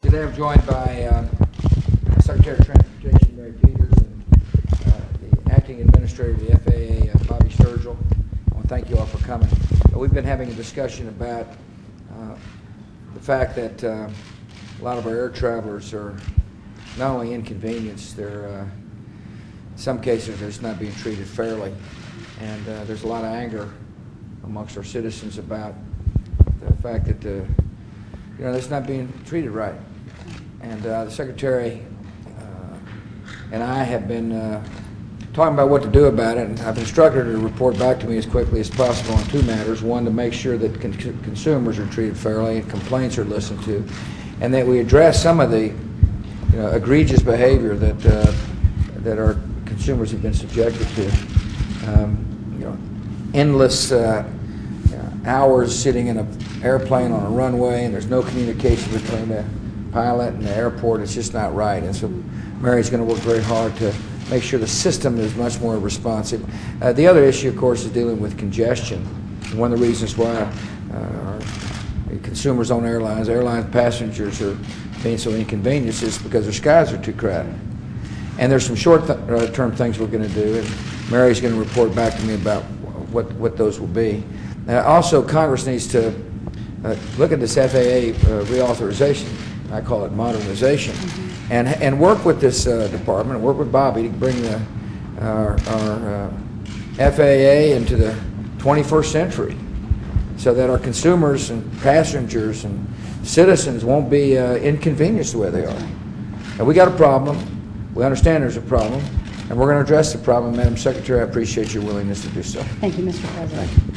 Today I'm joined by Secretary of Transportation Mary Peters and the Acting Administrator of the FAA, Bobby Sturgill. I want to thank you all for coming. We've been having a discussion about the fact that a lot of our air travelers are not only inconvenienced, they're in some cases they're just not being treated fairly. And there's a lot of anger amongst our citizens about the fact that it's not being treated right. And the Secretary and I have been talking about what to do about it, and I've instructed her to report back to me as quickly as possible on two matters. One, to make sure that consumers are treated fairly and complaints are listened to, and that we address some of the egregious behavior that our consumers have been subjected to. Endless hours sitting in an airplane on a runway, and there's no communication between the pilot and the airport. It's just not right. And so Mary's going to work very hard to make sure the system is much more responsive. The other issue, of course, is dealing with congestion. One of the reasons why our consumers on airline passengers are being so inconvenienced is because their skies are too crowded. And there's some short-term things we're going to do, and Mary's going to report back to me about what those will be. Also, Congress needs to look at this FAA reauthorization. I call it modernization, and work with this department, work with Bobby to bring our FAA into the 21st century, so that our consumers and passengers and citizens won't be inconvenienced the way they are. And we got a problem. We understand there's a problem, and we're going to address the problem. Madam Secretary, I appreciate your willingness to do so. Thank you, Mr. President. Thank you.